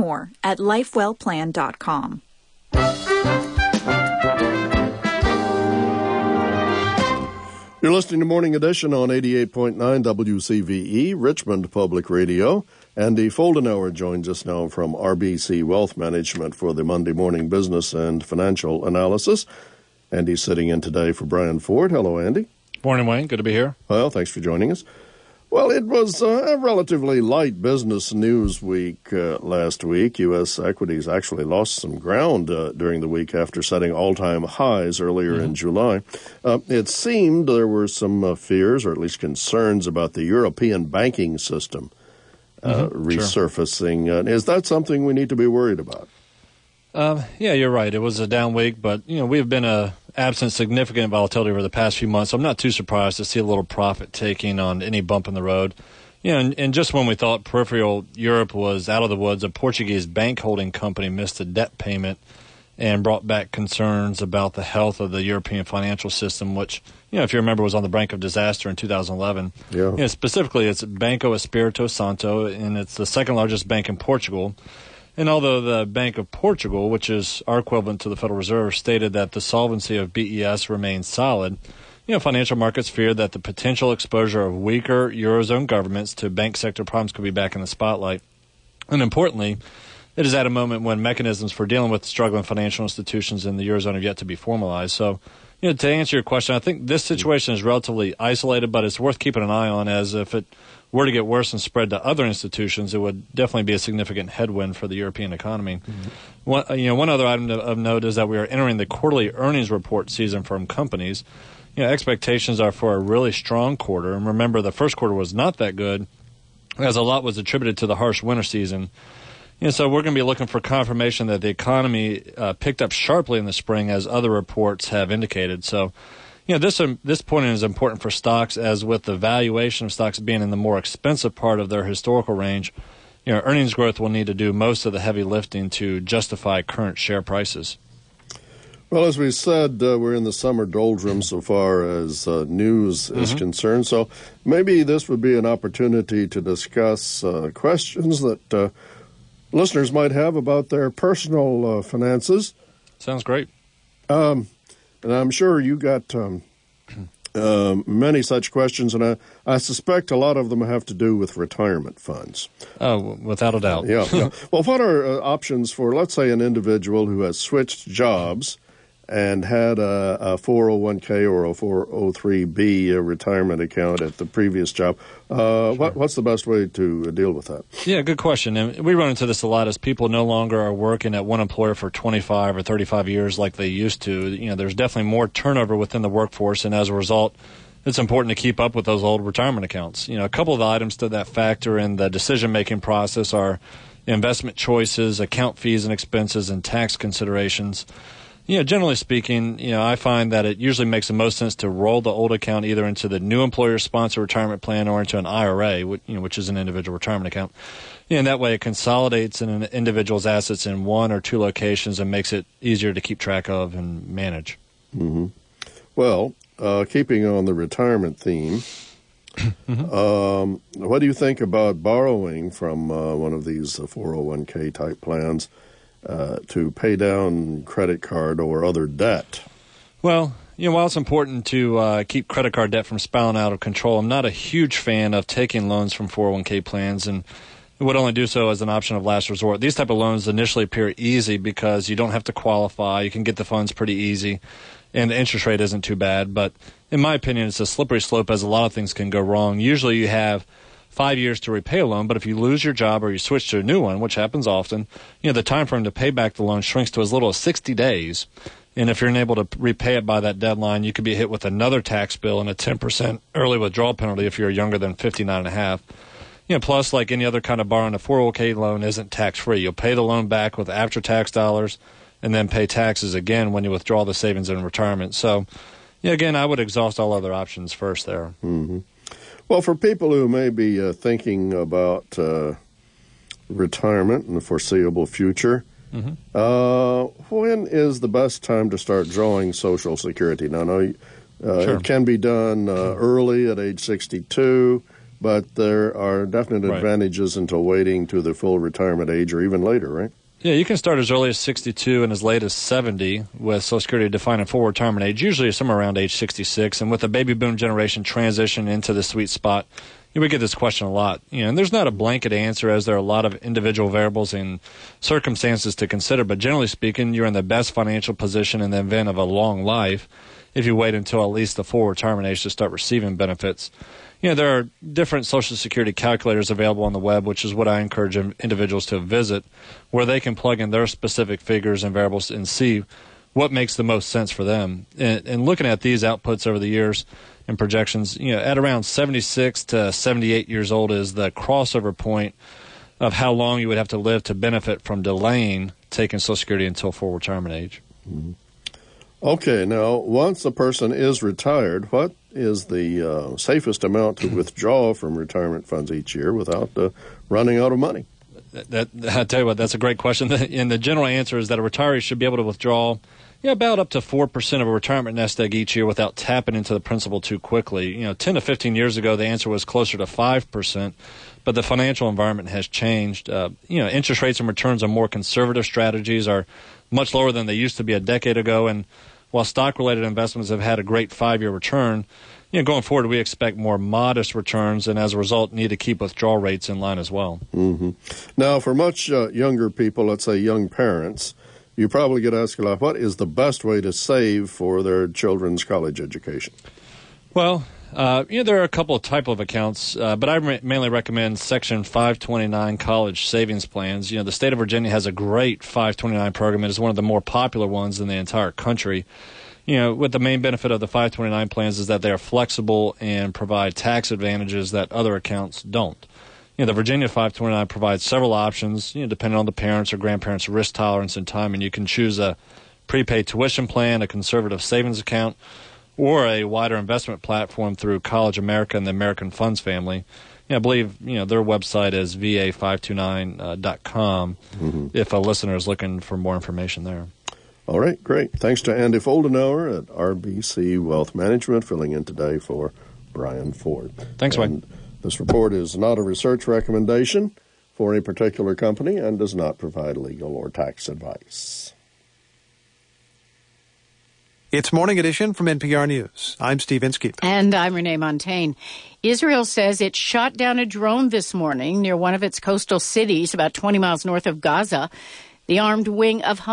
more at lifewellplan.com. You're listening to Morning Edition on 88.9 WCVE, Richmond Public Radio. Andy Foldenauer joins us now from RBC Wealth Management for the Monday morning business and financial analysis. Andy's sitting in today for Brian Ford. Hello, Andy. Morning, Wayne. Good to be here. Well, thanks for joining us. Well, it was a relatively light business news week last week. U.S. equities actually lost some ground during the week after setting all-time highs earlier in July. It seemed there were some fears, or at least concerns, about the European banking system resurfacing. Sure. Is that something we need to be worried about? Yeah, you're right. It was a down week, but we've been absent significant volatility over the past few months. I'm not too surprised to see a little profit taking on any bump in the road. And just when we thought peripheral Europe was out of the woods, a Portuguese bank holding company missed a debt payment and brought back concerns about the health of the European financial system, which, if you remember, was on the brink of disaster in 2011. Yeah. Specifically, it's Banco Espírito Santo, and it's the second largest bank in Portugal. And although the Bank of Portugal, which is our equivalent to the Federal Reserve, stated that the solvency of BES remains solid, financial markets feared that the potential exposure of weaker Eurozone governments to bank sector problems could be back in the spotlight. And importantly, it is at a moment when mechanisms for dealing with struggling financial institutions in the Eurozone have yet to be formalized. So, to answer your question, I think this situation is relatively isolated, but it's worth keeping an eye on, as if it were to get worse and spread to other institutions, it would definitely be a significant headwind for the European economy. One other item of note is that we are entering the quarterly earnings report season from companies. Expectations are for a really strong quarter. And remember, the first quarter was not that good, as a lot was attributed to the harsh winter season. So we're going to be looking for confirmation that the economy picked up sharply in the spring, as other reports have indicated. So, this point is important for stocks, as with the valuation of stocks being in the more expensive part of their historical range, earnings growth will need to do most of the heavy lifting to justify current share prices. Well, as we said, we're in the summer doldrums so far as news is concerned. So maybe this would be an opportunity to discuss questions that listeners might have about their personal finances. Sounds great. And I'm sure you got many such questions, and I suspect a lot of them have to do with retirement funds. Oh, without a doubt. Yeah. Well, what are options for, let's say, an individual who has switched jobs and had a 401k or a 403b retirement account at the previous job? Sure. What's the best way to deal with that? Yeah, good question. And we run into this a lot as people no longer are working at one employer for 25 or 35 years like they used to. There's definitely more turnover within the workforce, and as a result, it's important to keep up with those old retirement accounts. A couple of the items that factor in the decision-making process are investment choices, account fees and expenses, and tax considerations. Generally speaking, I find that it usually makes the most sense to roll the old account either into the new employer-sponsored retirement plan or into an IRA, which is an individual retirement account. And that way it consolidates an individual's assets in one or two locations and makes it easier to keep track of and manage. Mm-hmm. Well, keeping on the retirement theme, what do you think about borrowing from one of these 401k type plans to pay down credit card or other debt? Well, while it's important to keep credit card debt from spiraling out of control, I'm not a huge fan of taking loans from 401k plans, and would only do so as an option of last resort. These type of loans initially appear easy because you don't have to qualify. You can get the funds pretty easy, and the interest rate isn't too bad. But in my opinion, it's a slippery slope, as a lot of things can go wrong. Usually you have 5 years to repay a loan, but if you lose your job or you switch to a new one, which happens often, the time frame to pay back the loan shrinks to as little as 60 days. And if you're unable to repay it by that deadline, you could be hit with another tax bill and a 10% early withdrawal penalty if you're younger than 59 and a half. Plus, like any other kind of borrowing, a 401k loan isn't tax-free. You'll pay the loan back with after-tax dollars and then pay taxes again when you withdraw the savings in retirement. So, again, I would exhaust all other options first there. Mm-hmm. Well, for people who may be thinking about retirement in the foreseeable future, when is the best time to start drawing Social Security? Now, I know Sure. it can be done early at age 62, but there are definite advantages until waiting to the full retirement age or even later, right? Yeah, you can start as early as 62 and as late as 70 with Social Security defining full retirement age, usually somewhere around age 66. And with the baby boom generation transition into the sweet spot, we get this question a lot. And there's not a blanket answer, as there are a lot of individual variables and circumstances to consider. But generally speaking, you're in the best financial position in the event of a long life if you wait until at least the full retirement age to start receiving benefits. There are different Social Security calculators available on the web, which is what I encourage individuals to visit, where they can plug in their specific figures and variables and see what makes the most sense for them. And looking at these outputs over the years and projections, at around 76 to 78 years old is the crossover point of how long you would have to live to benefit from delaying taking Social Security until full retirement age. Mm-hmm. Okay, now, once a person is retired, what is the safest amount to withdraw from retirement funds each year without running out of money? I tell you what, that's a great question. And the general answer is that a retiree should be able to withdraw about up to 4% of a retirement nest egg each year without tapping into the principal too quickly. 10 to 15 years ago, the answer was closer to 5%, but the financial environment has changed. Interest rates and returns on more conservative strategies are much lower than they used to be a decade ago, and while stock-related investments have had a great 5-year return, going forward we expect more modest returns, and as a result need to keep withdrawal rates in line as well. Mm-hmm. Now, for much younger people, let's say young parents, you probably get asked a lot, what is the best way to save for their children's college education? Well, there are a couple of type of accounts, but I mainly recommend Section 529 college savings plans. The state of Virginia has a great 529 program. It is one of the more popular ones in the entire country. What the main benefit of the 529 plans is that they are flexible and provide tax advantages that other accounts don't. The Virginia 529 provides several options, depending on the parents' or grandparents' risk tolerance and time, and you can choose a prepaid tuition plan, a conservative savings account, or a wider investment platform through College America and the American Funds family. I believe their website is va529.com if a listener is looking for more information there. All right, great. Thanks to Andy Foldenauer at RBC Wealth Management, filling in today for Brian Ford. Thanks, Wayne. This report is not a research recommendation for any particular company and does not provide legal or tax advice. It's Morning Edition from NPR News. I'm Steve Inskeep. And I'm Renee Montaigne. Israel says it shot down a drone this morning near one of its coastal cities about 20 miles north of Gaza. The armed wing of